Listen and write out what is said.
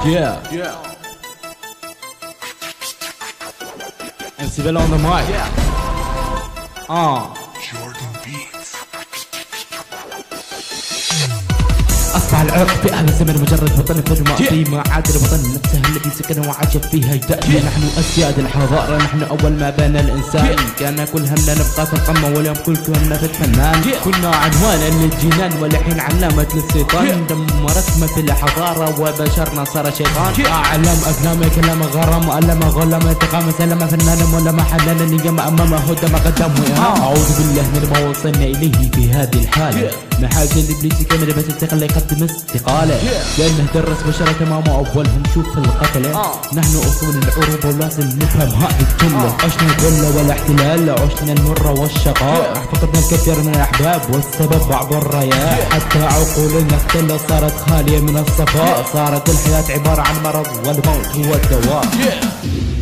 Yeah. MC Bell on the mic. Jordan Beats. أصبح العرق في أهل الزمن مجرد وطن في الماضي ما عاد الوطن نفسه الذي سكن وعاش فيها يدأبي. نحن أسياد الحضارة، نحن أول ما بنى الإنسان. كان كل همنا نبقى في القمة واليوم كل كنا في الفنان. كنا عنوانا للجنان والحين علامة للشيطان. دمرتنا في الحضارة وبشرنا صار شيطان. أعلام أفلام كلام غرام ألم غلام انتقام سلم فنان ولا حلال اليوم أمامه دم قدام. أعوذ بالله من ما وصلنا إليه في هذه الحالة. محاجة لإبليس كامل بس انتقل يقدم استقالة. لأنه درس بشرة تماما أولهم شوف القتلة. نحن أصول العروبة ولازم نفهم هذه الجملة. عشنا الذل والاحتلال، عشنا المر والشقاء، فقدنا الكثير من الأحباب والسبب بعض الرياء. حتى عقولنا اختلت صارت خالية من الصفاء. صارت الحياة عبارة عن مرض والموت هو الدواء.